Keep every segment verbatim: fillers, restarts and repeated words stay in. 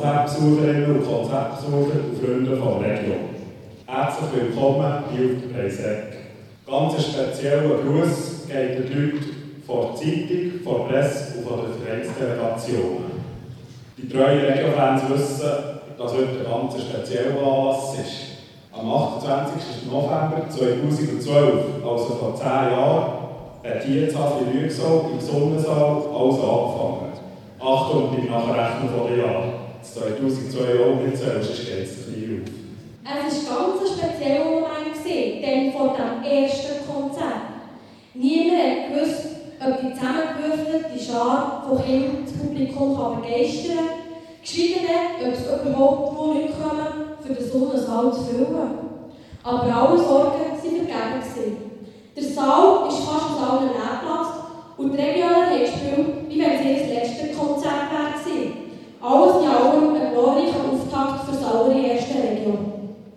Konzertbesucherinnen und Konzertbesucher und Freunde von der Region. Herzlich willkommen hier auf der Breisegg. Ganz einen speziellen Gruß geht an die Leute von der Zeitung, von der Presse und von den Vereinsdelegationen. Die treuen Regio-Fans wissen, dass heute ein ganz spezieller Anlass ist. Am achtundzwanzigsten November zweitausendzwölf, also vor zehn Jahren, hat hier in Hasli-Rüegsau im Sonnensaal alles angefangen. Achtung, beim Nachrechnen von den Jahren. zweitausendzwei auch nicht zählst, sonst geht es klein auf. Es war ganz ein spezieller Moment, denn vor dem ersten Konzert. Niemand hat gewusst, ob die zusammengewürfelte Schar von Kindern das Publikum kann begeistern kann, geschweige denn, ob es überhaupt nur Leute kommen, für den Sonnensaal zu füllen. Aber alle Sorgen waren vergeben. Der Saal ist fast aus allen Leerplatz und die Regionen haben gespielt, wie wenn sie ihr letztes Konzert wäre. Alles in allem ein glorreicher Auftakt für das allererste Region.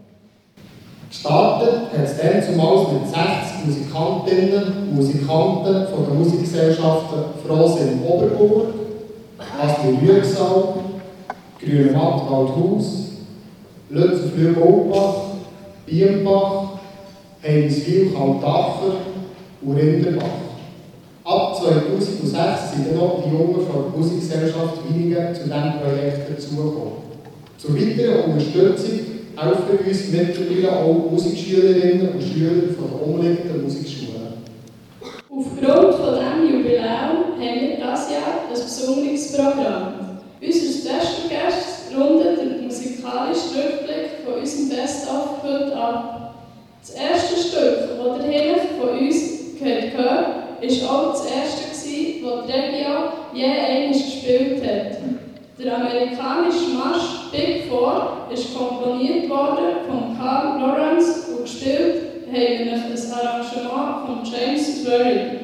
Gestartet hat es dann zumals mit sechzig Musikantinnen und Musikanten von den Musikgesellschaften Frohsinn Oberburg, Hasli-Rüegsau, Grünematt Waldhaus, Lützelflüh-Goldbach, Bienbach, Heimiswil-Kaltacher und Rinderbach. Ab zweitausendsechs sind dann noch die Jungen von der Musikgesellschaft Winingen zu diesem Projekt dazugekommen. Zur weiteren Unterstützung helfen uns mittlerweile auch Musikschülerinnen und Schüler von den umliegenden Musikschulen. Aufgrund von diesem Jubiläum haben wir dieses Jahr ein besonderes Programm. Unser Special-Gast rundet den musikalischen Rückblick von unserem Best-of heute ab. Das erste Stück, das ihr hier von uns gehört habt, war auch das erste, das die Region je einmal gespielt hat. Der amerikanische Marsch Big Four ist komponiert worden von Carl Lawrence und gespielt haben wir ein Arrangement von James Dwyer.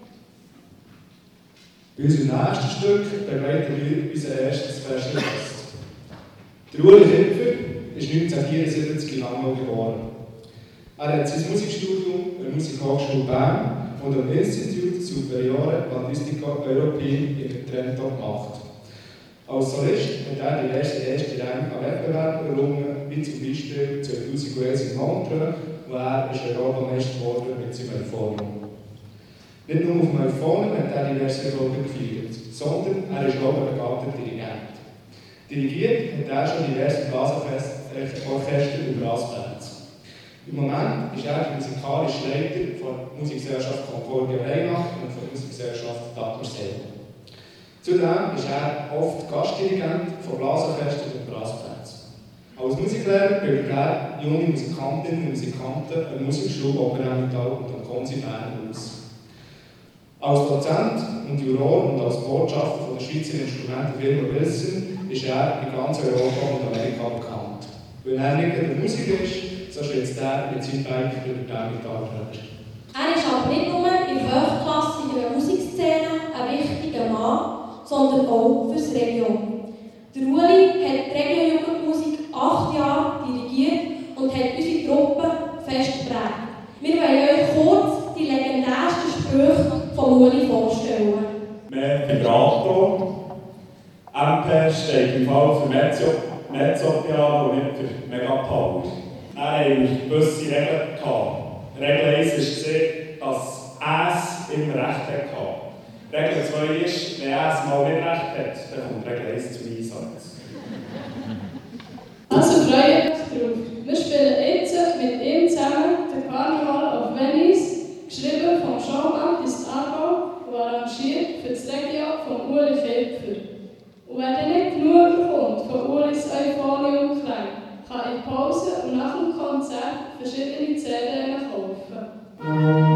Bei unserem nächsten Stück begleiten wir unseren ersten Special Guest. Der Ueli Kipfer ist neunzehnhundertvierundsiebzig in Langnau geboren. Er hat sein Musikstudium an der Musikhochschule Bern und am Institut Superiore Ballistica Europeen in Trento gemacht. Als Solist hat er die ersten erste Ränge an Wettbewerben errungen, wie zum Beispiel zweitausendeins in Montreux, wo er Europameister wurde mit seinem Euphonium. Nicht nur auf dem Euphonium hat er diverse Erfolge gefeiert, sondern er ist auch ein begabter Dirigent. Dirigiert hat er schon diverse Blasorchester und Blasbands. Im Moment ist er der musikalische Leiter von der Musikgesellschaft Concordia Rheinach und von der Musikgesellschaft Dagmersee. Zudem ist er oft Gastdirigent von Blasorchestern und Brassbands. Als Musiklehrer bildet er junge Musikantinnen und Musikanten an der Musikschule Oberental und am Konsi Bern aus. Als Dozent und Juror und als Botschafter von der Schweizer Instrumentenfirma Wilson ist er in ganz Europa und Amerika bekannt. Weil er nicht der Musiker ist, so schwitzt er mit seinem Bike über den Gitarre. Er ist aber nicht nur in der hochklassigen Musikszene ein wichtiger Mann, sondern auch für die Region. Der Ueli hat die Region-Jugendmusik acht Jahre dirigiert und hat unsere Truppe fest geprägt. Wir wollen euch kurz die legendärsten Sprüche von Ueli vorstellen. Mehr Vibrato. M P steht im Fall für Mezzo, Mezzopiano und nicht für Megapower. Dann hatten wir gewisse Regeln gehabt. Regel eins war, dass es immer recht hatte. Regel zwei ist, wenn er es mal nicht recht hat, dann kommt Regel eins zum Einsatz. Also freue ich mich drauf. Wir spielen jetzt mit ihm zusammen den Carnival of Venice, geschrieben von Jean-Baptiste Arbaud und arrangiert für das Regio von Ueli Kipfer. Und wer dann nicht genug bekommt von Ulis Euphonium-Klang, kann in Pause und nach dem Konzert verschiedene C Ds kaufen.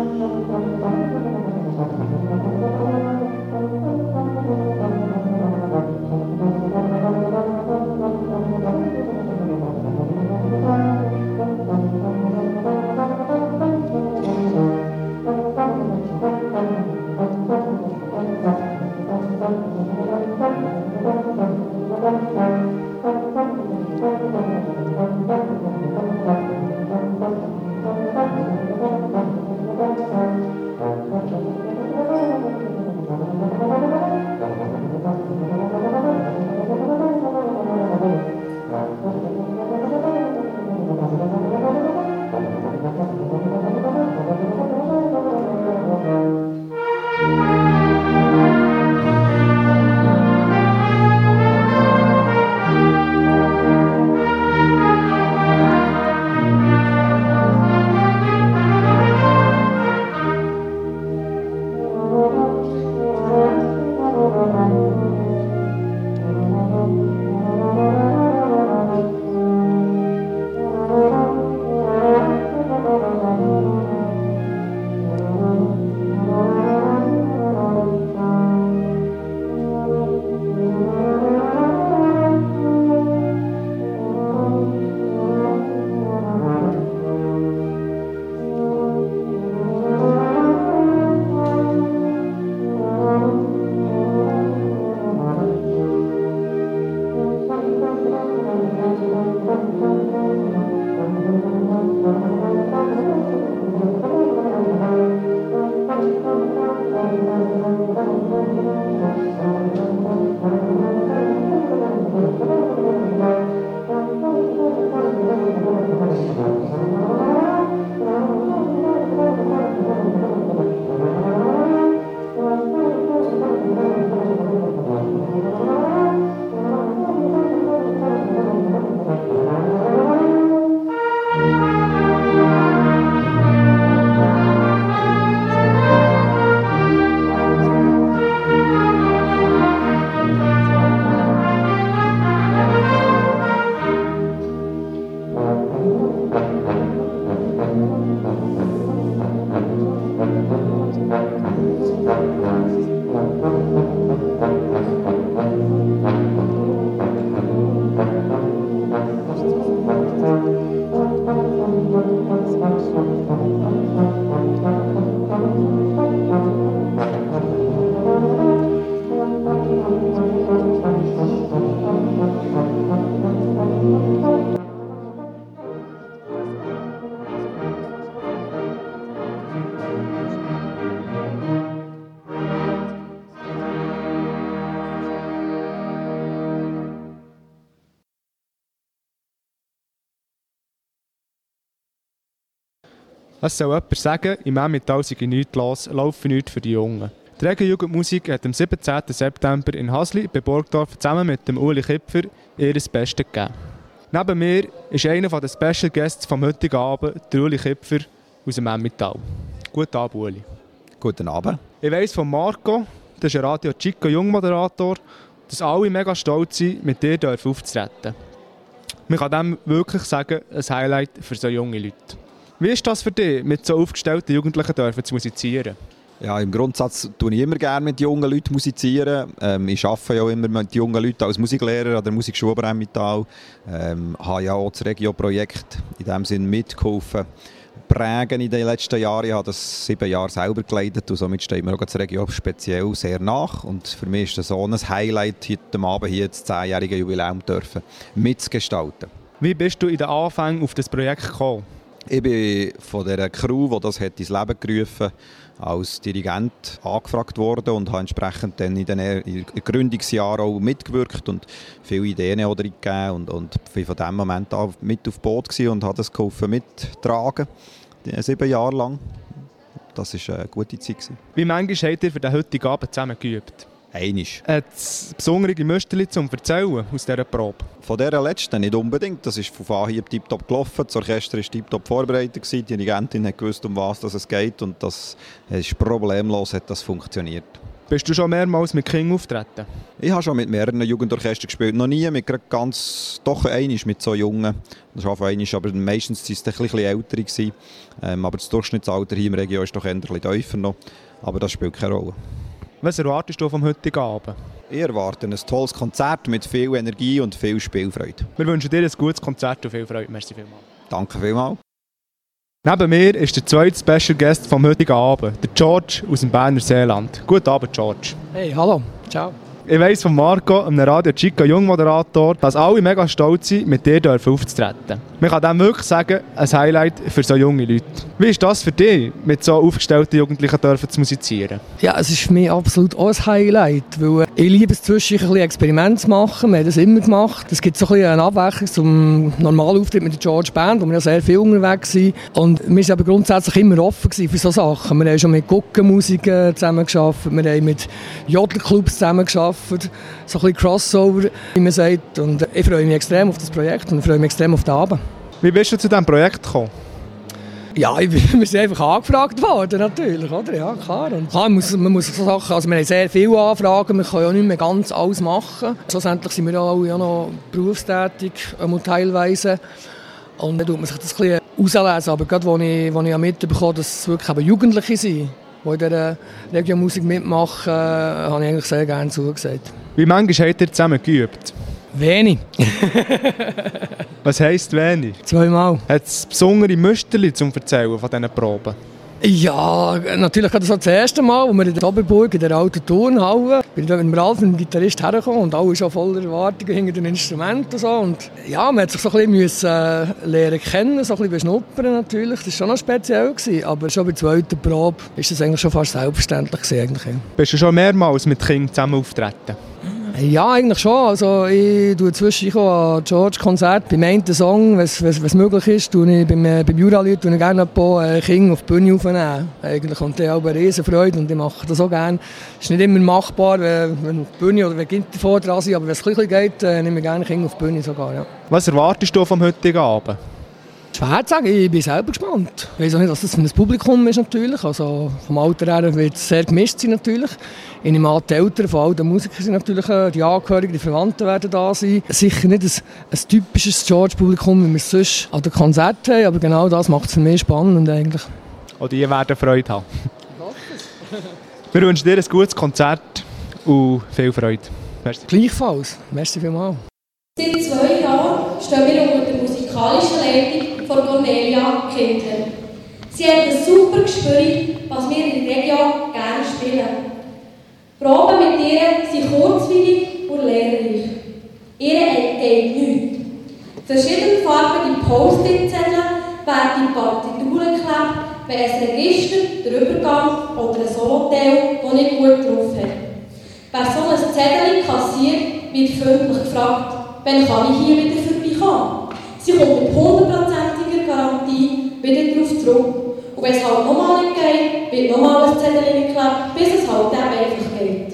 Es soll jemand sagen, im Emmental sei nichts los, laufe nichts für die Jungen. Die Regenjugendmusik hat am siebzehnten September in Hasli bei Burgdorf zusammen mit dem Uli Kipfer ihr Bestes gegeben. Neben mir ist einer der Special Guests vom heutigen Abend, der Uli Kipfer aus dem Emmental. Guten Abend, Uli. Guten Abend. Ich weiss von Marco, das ist ein Radio Chico Jungmoderator, dass alle mega stolz sind, mit dir aufzutreten. Man kann dem wirklich sagen, ein Highlight für so junge Leute. Wie ist das für dich, mit so aufgestellten Jugendlichen dürfen zu musizieren? Ja, im Grundsatz tue ich immer gerne mit jungen Leuten musizieren. Ähm, ich arbeite ja auch immer mit jungen Leuten als Musiklehrer an der Musikschule Emmental. Ähm, habe ja auch das Regio-Projekt in dem Sinne mitgeholfen, prägen in den letzten Jahren. Ich habe das sieben Jahre selber geleitet und somit steht mir auch das Regio speziell sehr nach. Und für mich ist das so ein Highlight, heute Abend hier das zehnjährige Jubiläum dürfen mitgestalten. Wie bist du in den Anfängen auf das Projekt gekommen? Ich bin von der Crew, die das hat ins Leben gerufen hat, als Dirigent angefragt worden und habe entsprechend dann in den Gründungsjahren auch mitgewirkt und viele Ideen auch gegeben und, und bin von diesem Moment an mit auf Boot gewesen und habe das geholfen mittragen, sieben Jahre lang. Das war eine gute Zeit gewesen. Wie manchmal habt ihr für den heutigen Abend zusammen geübt? Einisch. Hat es besondere Müsterchen zum Erzählen aus dieser Probe? Von dieser letzten nicht unbedingt. Das ist von Anhieb tiptop gelaufen. Das Orchester war tiptop vorbereitet. Die Dirigentin hat gewusst, um was es geht. Und das ist problemlos hat das funktioniert. Bist du schon mehrmals mit Kindern auftreten? Ich habe schon mit mehreren Jugendorchestern gespielt. Noch nie mit ganz, doch einmal mit so Jungen. Das war einmal, aber meistens waren es ein bisschen ältere. Ähm, aber das Durchschnittsalter hier im Region ist doch eher ein bisschen tiefer noch. Aber das spielt keine Rolle. Was erwartest du vom heutigen Abend? Ich erwarte ein tolles Konzert mit viel Energie und viel Spielfreude. Wir wünschen dir ein gutes Konzert und viel Freude. Merci vielmals. Danke vielmals. Neben mir ist der zweite Special Guest vom heutigen Abend, der George aus dem Berner Seeland. Guten Abend, George. Hey, hallo. Ciao. Ich weiss von Marco, einem Radio Chico Jungmoderator, dass alle mega stolz sind, mit dir aufzutreten. Man kann dem wirklich sagen, ein Highlight für so junge Leute. Wie ist das für dich, mit so aufgestellten Jugendlichen dürfen zu musizieren? Ja, es ist für mich absolut auch ein Highlight, weil ich liebe es zwischendurch ein bisschen Experimente zu machen. Wir haben das immer gemacht. Es gibt so ein bisschen eine Abwechslung zum normalen Auftritt mit der George Band, wo wir ja sehr viel unterwegs sind. Und wir waren aber grundsätzlich immer offen für solche Sachen. Wir haben schon mit Guckenmusik zusammengearbeitet, wir haben mit Jodelclubs zusammengearbeitet. So ein bisschen Crossover, wie man sagt. Und ich freue mich extrem auf das Projekt und ich freue mich extrem auf den Abend. Wie bist du zu diesem Projekt gekommen? Ja, ich bin, wir sind einfach angefragt worden, natürlich, oder? Ja, klar. Und klar, man muss, man muss so Sachen, also wir haben sehr viele Anfragen, wir können ja nicht mehr ganz alles machen. Schlussendlich sind wir ja alle ja noch berufstätig, teilweise. Und dann tut man sich das ein bisschen auslesen. Aber gerade, als ich, als ich mitbekommen habe, dass es wirklich eben Jugendliche sind, die in dieser Region-Musik mitmachen, äh, habe ich eigentlich sehr gerne zugesagt. Wie manchmal habt ihr zusammen geübt? Wenig. Was heisst wenig? Zweimal. Hat es besondere Musterchen zum Erzählen von diesen Proben? Ja, natürlich das, das erste Mal, als wir in der Oberburg in der alten Turnhalle, bin ich da mit dem Ralf, dem Gitarrist, hergekommen und alle schon voller Erwartungen hinter den Instrumenten und so. Und ja, man hat sich so ein bisschen äh, lernen kennen, so ein bisschen beschnuppern natürlich. Das war schon noch speziell gewesen, aber schon bei der zweiten Probe ist das eigentlich schon fast selbstverständlich gewesen, eigentlich. Bist du schon mehrmals mit Kindern zusammen auftreten? Ja, eigentlich schon. Also ich tue zwischendurch an George-Konzert beim einen Song, wenn es möglich ist, tue ich beim, äh, beim Jura-Lied tue ich gerne ein paar Kinder auf die Bühne aufnehmen. Eigentlich. Und die haben auch eine Riesenfreude und ich mache das auch gerne. Es ist nicht immer machbar, wenn, wenn die Bühne oder wenn Kinder davor dran sind, aber wenn es ein bisschen geht, äh, nehme ich gerne Kinder auf die Bühne sogar. Ja. Was erwartest du vom heutigen Abend? Schwer zu sagen, ich bin selber gespannt. Ich weiß auch nicht, was das für ein Publikum ist natürlich. Also vom Alter her wird es sehr gemischt sein natürlich. Ich nehme an, die Eltern von all den Musikern sind natürlich, die Angehörigen, die Verwandten werden da sein. Sicher nicht ein, ein typisches George-Publikum, wie wir es sonst an den Konzerten haben, aber genau das macht es für mich spannend eigentlich. Auch die werden Freude haben. Wir wünschen dir ein gutes Konzert und viel Freude. Merci. Gleichfalls. Merci vielmals. Seit zwei Jahren stehen wir unter der musikalischen Leitung von Cornelia Kinder. Sie hat ein super Gespür, was wir in der Region gerne spielen. Die Proben mit ihr sind kurzweilig und lehrreich. Ihr entgeht nichts. Verschiedenfarbige Post-it-Zettel werden in Partituren geklebt, wenn ein Register, der Übergang oder ein Soloteil noch nicht gut drauf hat. Wer so ein Zettel kassiert, wird freundlich gefragt, wann kann ich hier wieder vorbeikommen. Sie kommt mit hundertprozentiger Garantie wieder darauf zurück. Und wenn es halt nochmal nicht geht, wird nochmal ein Zettel geklebt, bis es halt eben einfach geht.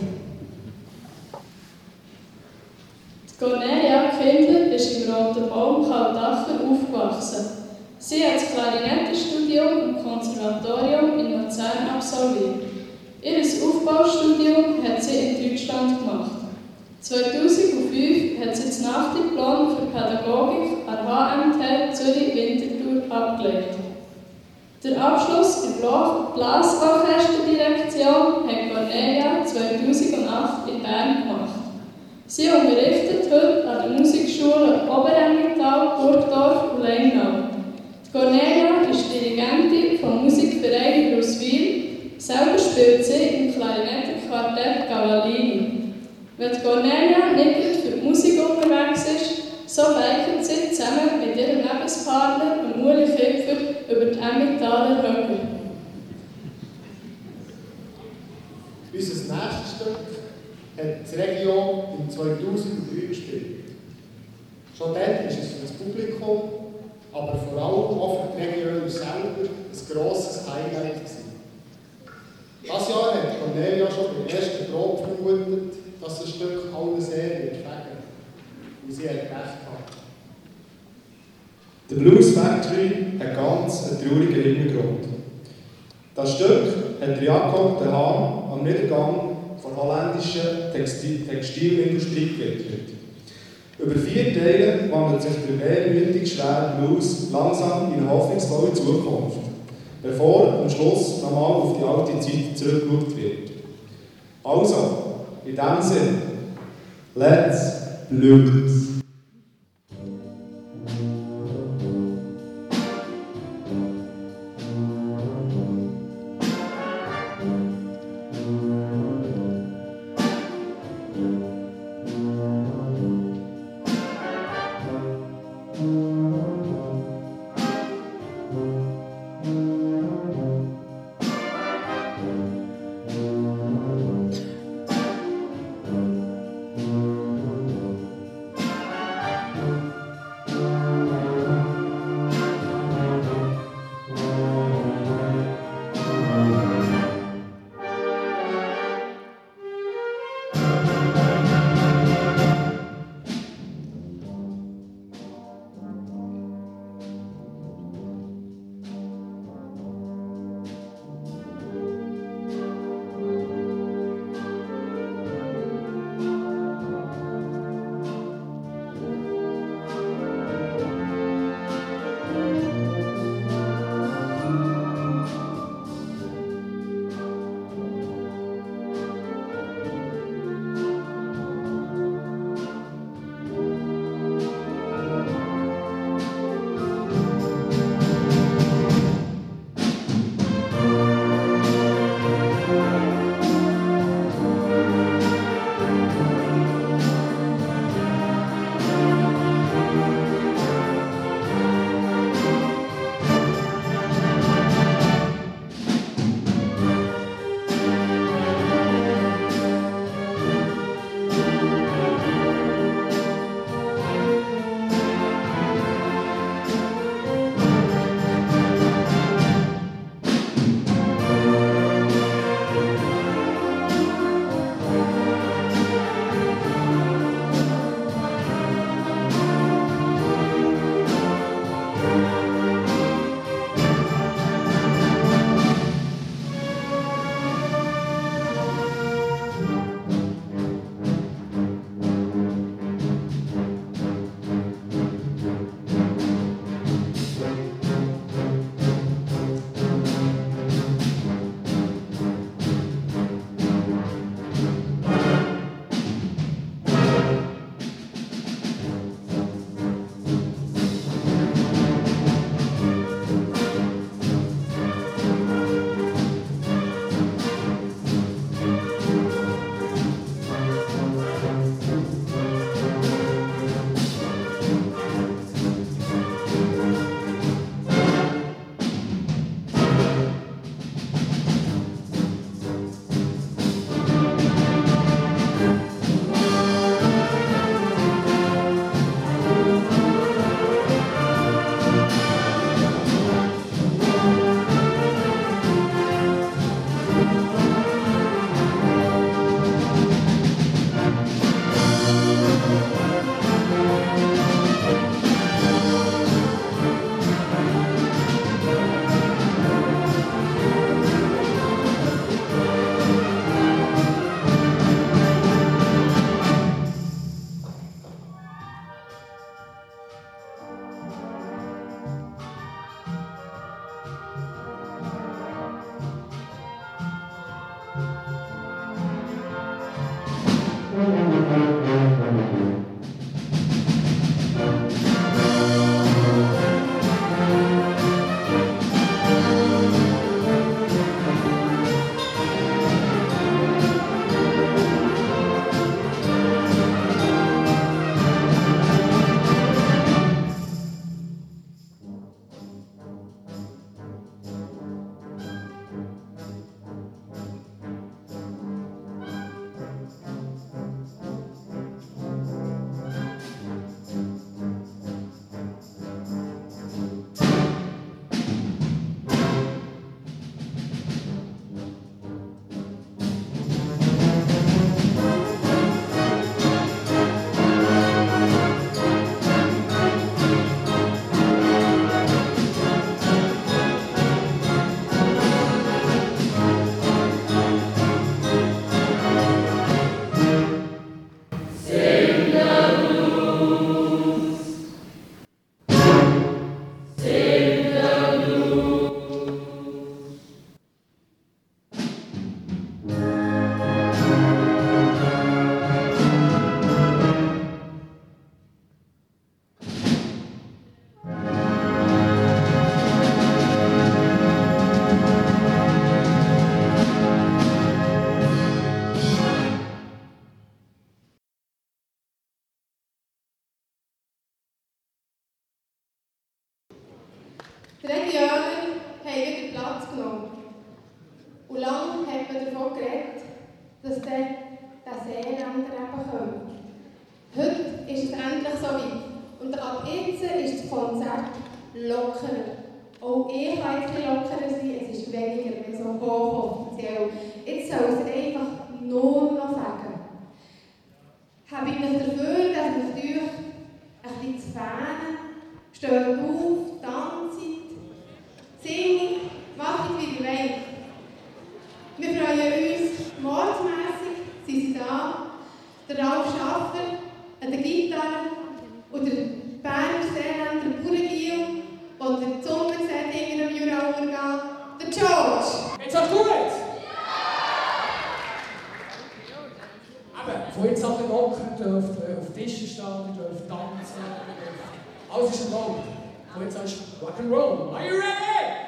Cornelia Kinder ist im Roten Baum Kaldacher aufgewachsen. Sie hat das Klarinettenstudium im Konservatorium in Luzern absolviert. Ihr Aufbaustudium hat sie in Deutschland gemacht. zweitausendfünf hat sie das Nachdiplom für Pädagogik an der H M T Zürich-Winterthur abgelegt. Der Abschluss in der Blasorchesterdirektion hat Cornelia zweitausendacht in Bern gemacht. Sie unterrichtet heute an den Musikschulen Oberengenthal, Burgdorf und Leinau. Cornelia ist Dirigentin vom Musikverein Ruswil. Selber spielt sie im Klarinettenquartett Cavallini. Wenn Cornelia nicht für die Musik unterwegs ist, so weichen sie zusammen mit ihrem Lebenspartner und Uli Kipfer über die Emmentaler Höhe. Unser nächstes Stück hat die Region im zweitausenddrei gespielt. Schon dann ist es für das Publikum, aber vor allem auch für die Region selber ein grosses Highlight gewesen. Dieses Jahr hat Cornelia schon bei der ersten Probe vermutet, dass das Stück alle sehr wird fegen. Und sie hat recht gehabt. Der Blues Factory hat ganz einen traurigen Hintergrund. Das Stück hat Jakob de Haan am Niedergang von holländischen Textil Textilindustrie gewidmet. Über vier Teile wandelt sich der wehmütig schwere Blues langsam in eine hoffnungsvolle Zukunft, bevor am Schluss nochmal auf die alte Zeit zurückgeschaut wird. Also, in diesem Sinne, let's blues! ja davon geredet, dass der, der Seeländer eben kommt. Heute ist es endlich so weit. Und ab jetzt ist das Konzert lockerer. Auch ich kann jetzt ein lockerer sein, es ist weniger, mehr so hochoffiziell. Jetzt soll es einfach nur noch sagen. Habe ich mich dafür, dass wir euch ein bisschen zu fähnen, steht auf, tanzt, singt, macht wie ihr wollt. Wir freuen uns, mordsmässig sind sie da, der Ralf Schaffer an der Gitarre und der Berner Seeländer Bauerngiel, der die Sonne sieht in einem Jura untergehen, der George. Jetzt auch gut! Eben, von jetzt an locker, dürft auf Tischen stehen, ihr dürft tanzen, ihr dürft... Alles ist erlaubt. Von jetzt an ist Rock'n'Roll. Are you ready?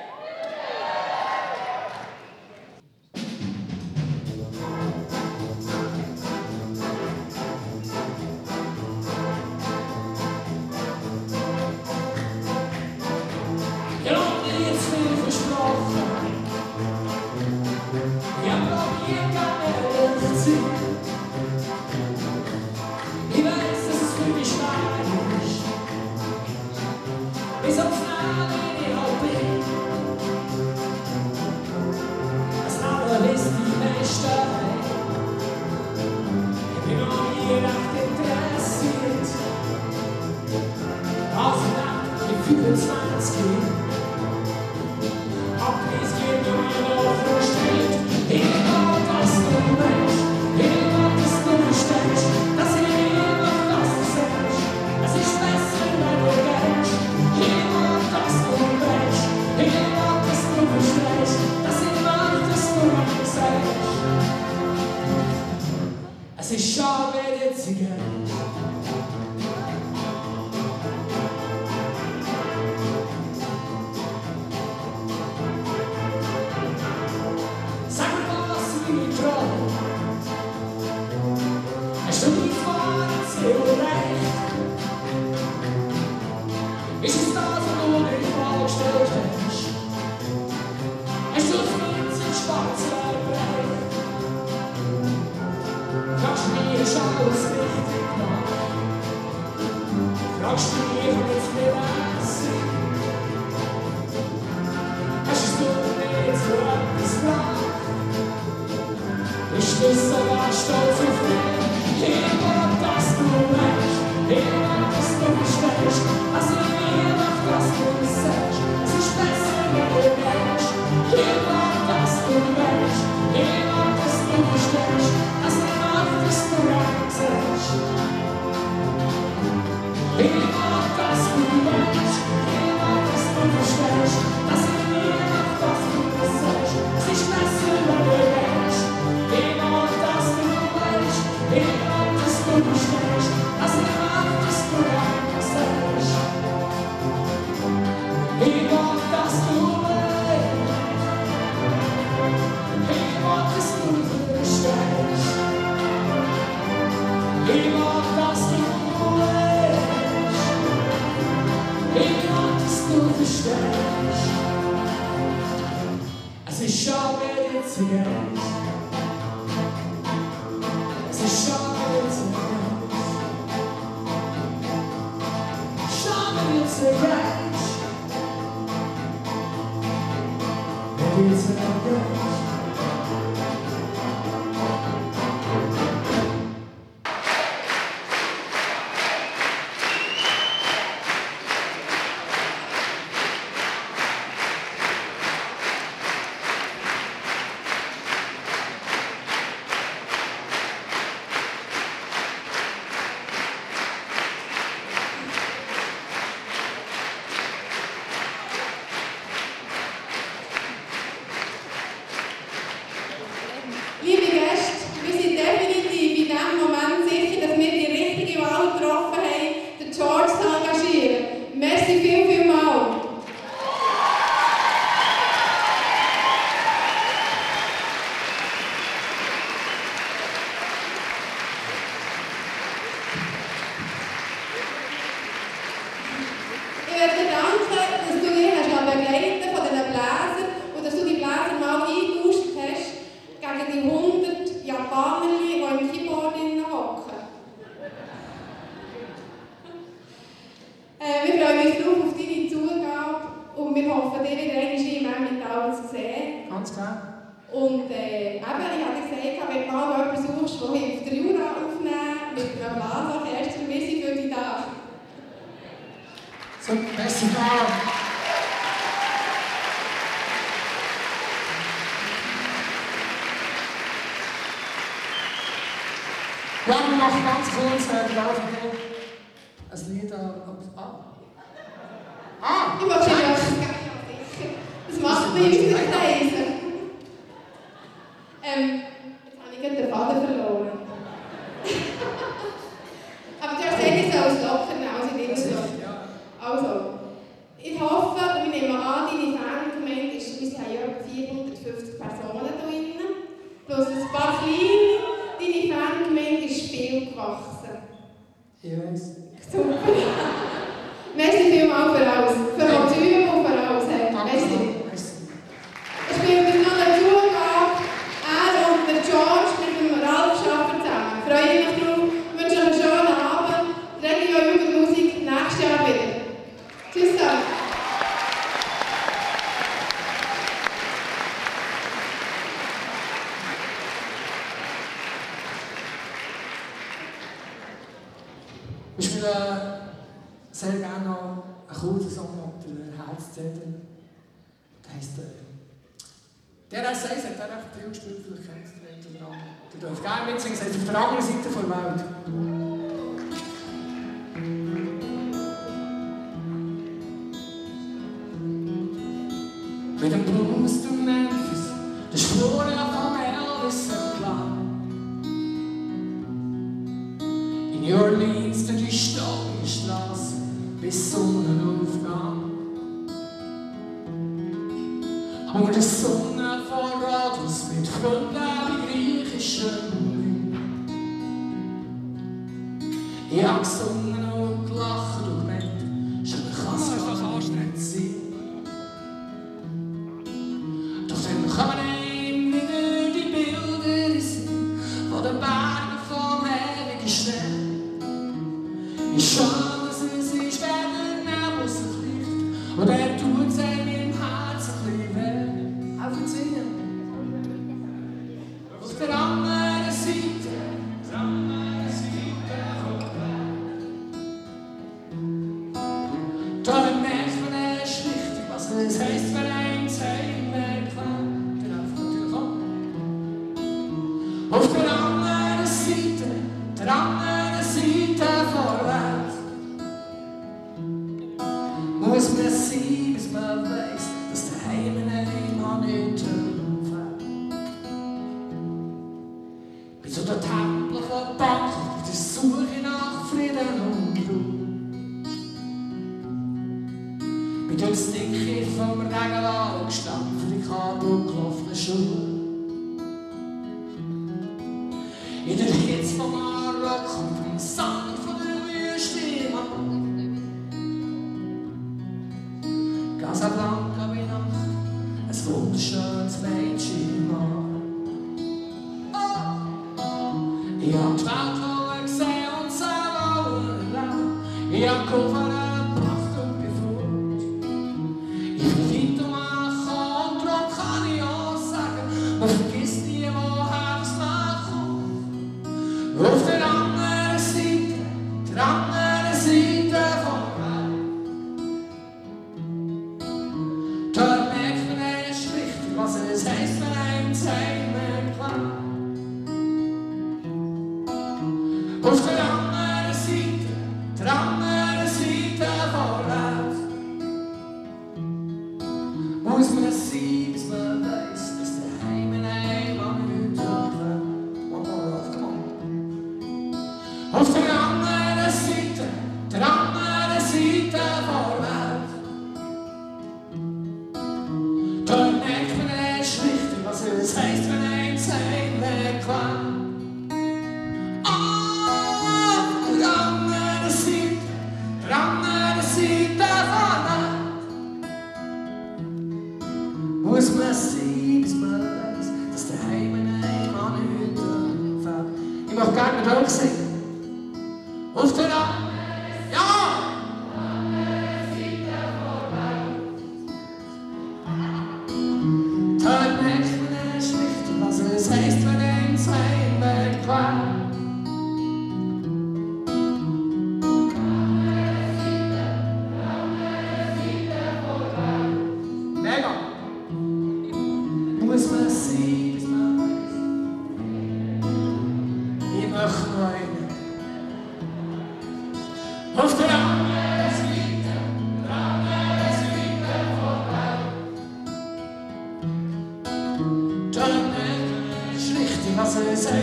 Es ist schade, die Zigarette. Sag mir was, wie ich träume. Hast du mich vorhin sehr recht? Ist es das, was du dir vorgestellt hast? Hast du es mit in Schwarzwald bereicht? Fragst du mich, ist alles richtig gemacht? Fragst du mich, ob jetzt nicht essen? Hast du nicht so etwas gemacht? Bist du sogar stolz auf mich? Ich will, dass du weißt, ich will, dass du verstehst, was ich will, auf das du sagst. Es ist besser, wenn du weißt. Ich will, dass du weißt, ich will, dass du verstehst, dass ich dass du rein sagst. Ich will, dass du weißt, ich will, dass du verstehst, dass ich mir auf das du sagst. Es ist besser, wenn du weißt. Ich will, dass du weißt, ich will, dass du verstehst, dass ich mag, dass du rein sagst. Ich will, dass du weißt, ich will, dass du verstehst. Ich will, dass du weißt, ich will, dass du verstehst. Es ist schade, wie die Zigarette. Es ist schade, wie die Zigarette. Schade, wie die Zigarette. Wie die Zigarette. Gegen irgendwie hundert Japaner, die im Keyboard hocken. äh, wir freuen uns drauf auf deine Zugabe und wir hoffen, dich wieder einmal im Emmental zu sehen. Ganz klar. Und äh, eben, ich habe gesagt, wenn du mal jemanden suchst, der hilft, den Jura aufnehmen, mit einem Blasorchester, wir sind für dich da. So, merci Frau. Ja, wir machen ganz kurz, äh, glaube ich, ein Lied an. Ah! Ah! Ich will schon ja sicher. Das macht man in unseren Kreisen. Ähm, jetzt habe ich gerade den Faden verloren. Aber du hast gesagt, ich soll es locker nehmen, also ich nehme es locker. Also, ich hoffe, wir nehmen an, deine Fangemeinde ist, wir haben ja etwa vierhundertfünfzig Personen hier drin, plus ein paar kleine. Deine Fangemeinde ist viel gewachsen. Ich weiß. Super. Merci vielmals für alles. Für das Üben und für alles. Merci. Ich spiele mir noch eine Zugabe. Er und der George mit dem Ralf Schaffer zusammen. Freue mich drauf. Ich wünsche euch einen schönen Abend. Radio Jugendmusik nächstes Jahr wieder. Tschüss zusammen. Wir spielen sehr gerne noch einen kurzen Song auf der Herz-C D. Der heisst äh, «Der S eins» hat er recht viel gespielt, vielleicht kennt ihr den oder anderen. Ihr dürft gerne mitsingen, es heißt «Auf der anderen Seite der Welt». Mit dem Blues durch Memphis, der Spuren von Elvis entlang. In New Orleans durch die staubige Straße bis Sonnenaufgang. Unter der Sonne vor Radios mit Freunden wie griechischen Wein. Ich hab gesungen und gelacht und gemeint, schon kann es doch anstrengend sein. Doch dann kommen einem wieder die Bilder in den Sinn von den Bergen vom ewigen Schnee. Wie schön, dass es ist, wenn der Nebel sich liegt und er tut es einem im Herzen ein bisschen weh. Auf den Singen. Auf der anderen Seite, auf der anderen Seite vom Weg. Da merkt man erst richtig, was es heisst, wenn ein Heimweg kommt. Der läuft natürlich auch. Auf der anderen Seite, der anderen Seite vorwärts. Muss man sein, bis man weiss, dass der Heim in einem nicht fährt. Bin zu den Tempeln von Bangkok auf der Suche nach Frieden und Ruhe. Bin durchs Dickicht vom Regenwald gestanden für die kabelgelaufenen Schuhe. In der Hitze von Marokko und vom Sand von der Wüste im Hand. Casablanca wie Nacht, ein wunderschönes Mädchen Mann. Oh. Ich hab die Welt gesehen und selber erlebt. Ich hab Koffer gebracht und befreit. Ich bin weit umgekommen und darum kann ich auch sagen, man vergisst nie, woher es mal kommt. Auf der anderen Seite, der anderen Seite vom Weg. Da merkt man erst richtig, was es heisst, wenn einem das Heimweg kommt. Auf der anderen Seite, der anderen Seite vorwärts. Muss man sein, bis man weiss, dass der Heim in einem an nichts fällt. One more off, come on. Auf der anderen Seite, der anderen Seite vorwärts. Da merkt man erst richtig, was es heisst, wenn ein Heimweg kommt. Auf der anderen Seite, der anderen Seite vorwärts. Muss man sein, bis man weiss, dass der Heim in einem möchte gerne mit euch singen. Auf den Arm. Ja! Hört nicht, wenn es schlicht, was es heißt, wenn er ins Heimweg war. Mega! Muss man sein, bis man weiß. Ich möchte noch einen. Auf den Arm! Was es heißt,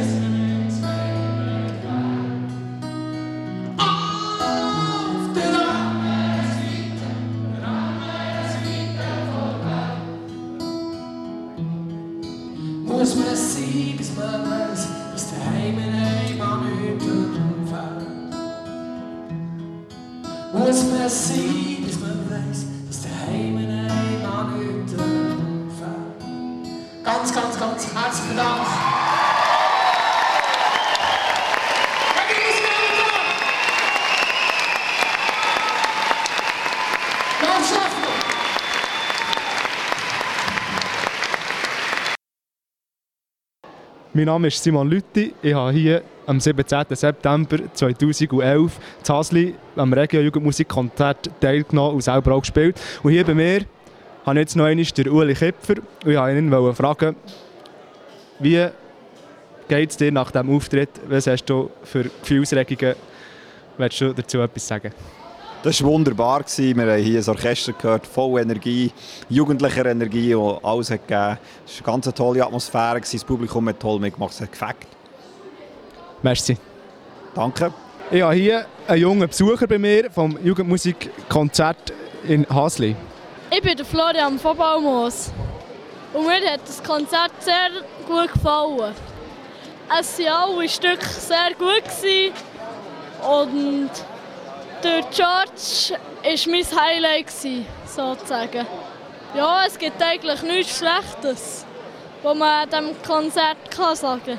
auf den Arm muss man es sein, bis man weiß, dass der Heim in einem nichts fällt. Muss man es sein, bis man weiß, dass der Heim in einem nichts fällt. Ganz, ganz, ganz herzlichen Dank. Mein Name ist Simon Lüthi. Ich habe hier am siebenzehnten September zweitausendelf in Hasli am Regio-Jugendmusikkonzert teilgenommen und selber auch gespielt. Und hier bei mir habe ich jetzt noch einmal den Uli Kipfer. Und ich wollte ihn fragen, wie geht es dir nach diesem Auftritt? Was hast du für Gefühlsregungen? Willst du dazu etwas sagen? Das war wunderbar. Wir haben hier ein Orchester gehört, voll Energie, jugendlicher Energie, die alles hat gegeben. Es war eine ganz tolle Atmosphäre, das Publikum hat toll mitgemacht, es hat gefällt. Merci. Danke. Ich habe hier einen jungen Besucher bei mir vom Jugendmusikkonzert in Hasli. Ich bin der Florian von Baumos und mir hat das Konzert sehr gut gefallen. Es waren alle Stücke sehr gut und der George war mein Highlight, sozusagen. Ja, es gibt eigentlich nichts Schlechtes, was man an diesem Konzert kann sagen kann.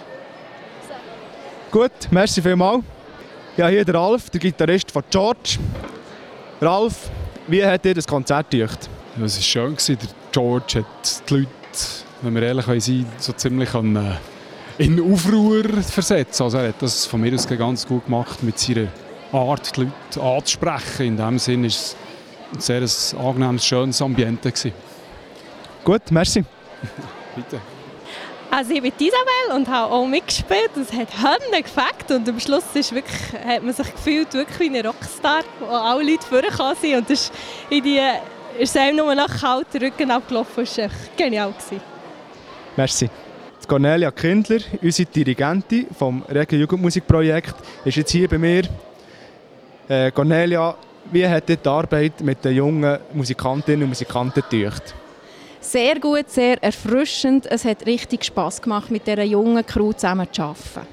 Gut, merci vielmals. Ja, hier der Ralf, der Gitarrist von George. Ralf, wie hat dir das Konzert gedacht? Ja, es war schön. Der George hat die Leute, wenn wir ehrlich sein, so ziemlich an, in Aufruhr versetzt. Also er hat das von mir aus ganz gut gemacht mit seiner Art, die Leute anzusprechen. In diesem Sinne war es ein sehr angenehmes, schönes Ambiente. Gut, merci. Bitte. Also ich bin Isabel und habe auch mitgespielt. Es hat Hände gefällt und am Schluss ist wirklich, hat man sich gefühlt wirklich wie ein Rockstar, wo alle Leute vorgekommen sind. Und das ist, in die, ist einem nur nach kalten Rücken abgelaufen. Das war echt genial. Merci. Cornelia Kindler, unsere Dirigentin vom Regio-Jugendmusikprojekt, ist jetzt hier bei mir. Äh, Cornelia, wie hat dir die Arbeit mit den jungen Musikantinnen und Musikanten gedacht? Sehr gut, sehr erfrischend. Es hat richtig Spass gemacht, mit dieser jungen Crew zusammen zu arbeiten.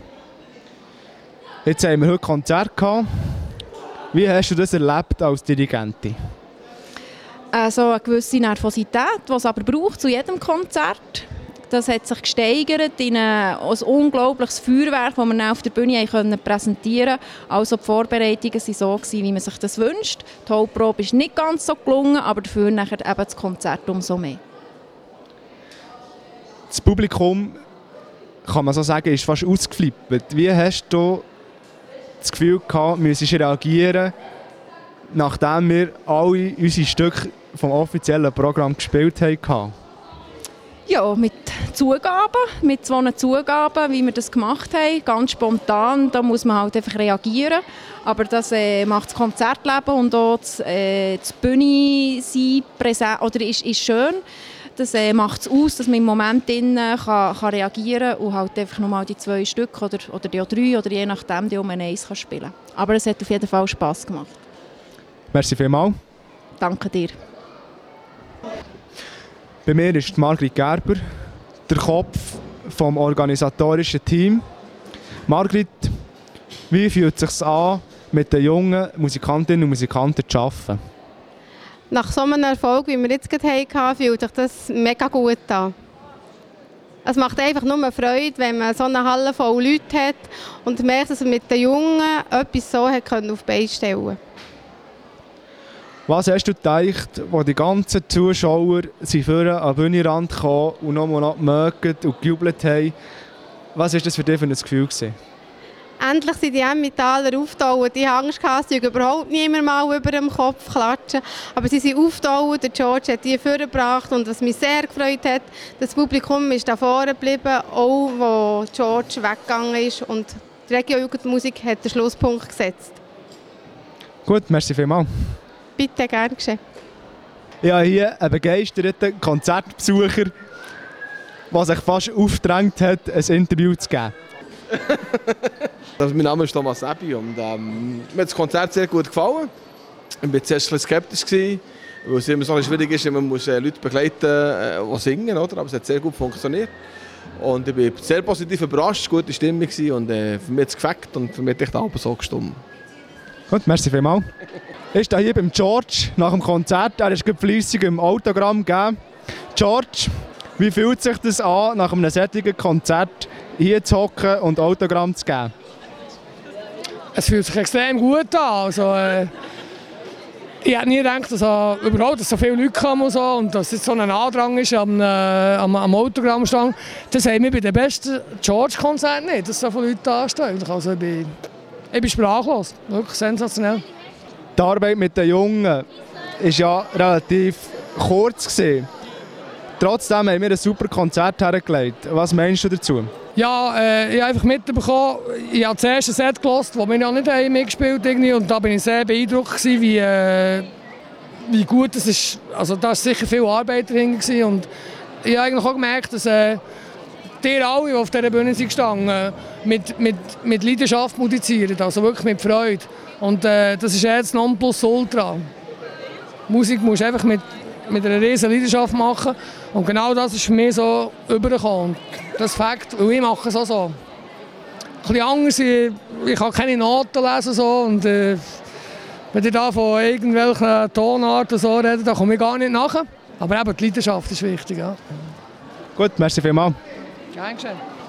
Jetzt haben wir heute Konzert gehabt. Wie hast du das erlebt als Dirigentin? Also eine gewisse Nervosität, die es aber braucht zu jedem Konzert. Das hat sich gesteigert in ein, ein unglaubliches Feuerwerk, das wir auf der Bühne präsentieren konnten. Also die Vorbereitungen waren so, wie man sich das wünscht. Die Hauptprobe ist nicht ganz so gelungen, aber dafür nachher eben das Konzert umso mehr. Das Publikum, kann man so sagen, ist fast ausgeflippt. Wie hast du das Gefühl gehabt, müsstest reagieren, nachdem wir alle unsere Stücke vom offiziellen Programm gespielt haben? Ja, mit Zugaben, mit zwei Zugaben, wie wir das gemacht haben, ganz spontan, da muss man halt einfach reagieren. Aber das äh, macht das Konzertleben und auch das, äh, das Bühne sein präsent, oder ist, ist schön. Das äh, macht es aus, dass man im Moment drin kann, kann reagieren und halt einfach nochmal die zwei Stücke oder, oder die drei oder je nachdem die um ein Eis kann spielen. Aber es hat auf jeden Fall Spass gemacht. Merci vielmals. Danke dir. Bei mir ist Margrit Gerber, der Kopf des organisatorischen Teams. Margrit, wie fühlt es sich an, mit den jungen Musikantinnen und Musikanten zu arbeiten? Nach so einem Erfolg, wie wir jetzt gerade hatten, fühlt sich das mega gut an. Es macht einfach nur Freude, wenn man so eine Halle voll Leute hat und merkt, dass man mit den Jungen etwas so hat können auf die Beine stellen konnte. Was hast du gedacht, als die ganzen Zuschauer sind vorne an den Bühnenrand kamen und nochmal noch gemögt und gejubelt haben? Was war das für dich für ein Gefühl gewesen? Endlich sind die Emmentaler aufgetaut. Ich hatte Angst, dass sie überhaupt niemand mal über dem Kopf klatschen. Aber sie sind aufgetaut. Der George hat die vorgebracht. Und was mich sehr gefreut hat, das Publikum ist da vorne geblieben, auch wo George weggegangen ist. Und die Regio-Jugendmusik hat den Schlusspunkt gesetzt. Gut, merci vielmals. Bitte, gerne geschehen. Ich habe hier einen begeisterten Konzertbesucher, der sich fast aufgedrängt hat, ein Interview zu geben. Also, mein Name ist Thomas Ebi und ähm, mir hat das Konzert sehr gut gefallen. Ich war zuerst ein bisschen skeptisch, gewesen, weil es immer so schwierig ist, wenn man muss, äh, Leute begleiten äh, die singen, oder? Aber es hat sehr gut funktioniert. Und ich war sehr positiv überrascht, gute Stimmung gewesen, und äh, für mich hat es gefällt und für mich hat echt Abend so gestimmt. Gut, merci vielmals. Ich stehe hier beim George nach dem Konzert. Er ist fleissig im Autogramm gegeben. George, wie fühlt sich das an, nach einem solchen Konzert hier zu hocken und Autogramm zu geben? Es fühlt sich extrem gut an. Also, äh, ich hätte nie gedacht, dass, äh, überhaupt, dass so viele Leute kommen und, so, und dass es so ein Andrang ist am, äh, am, am Autogrammstand. Das haben wir bei den besten George-Konzerten nicht, dass so viele Leute da stehen. Also, ich, bin, ich bin sprachlos. Wirklich sensationell. Die Arbeit mit den Jungen war ja relativ kurz gewesen. Trotzdem haben wir ein super Konzert hergelegt. Was meinst du dazu? Ja, äh, ich habe einfach mitbekommen, ich habe das erste Set gehört, das wir noch nicht haben mitgespielt haben. Und da war ich sehr beeindruckt, gewesen, wie, äh, wie gut es ist. Also da war sicher viel Arbeit dahinter. Und ich habe eigentlich auch gemerkt, dass äh, die alle, die auf dieser Bühne sind gestanden, mit, mit, mit Leidenschaft musizieren, also wirklich mit Freude. Und äh, das ist jetzt Nonplusultra. Musik musst du einfach mit, mit einer riesen Leidenschaft machen. Und genau das ist für mich so übergekommen. Das Fakt, weil ich mache es auch so. Ein bisschen anders, ich, ich kann keine Noten lesen. So, und, äh, wenn ich da von irgendwelchen Tonarten so rede, da komme ich gar nicht nach. Aber eben, die Leidenschaft ist wichtig. Ja. Gut, merci vielmals. Gern geschehen.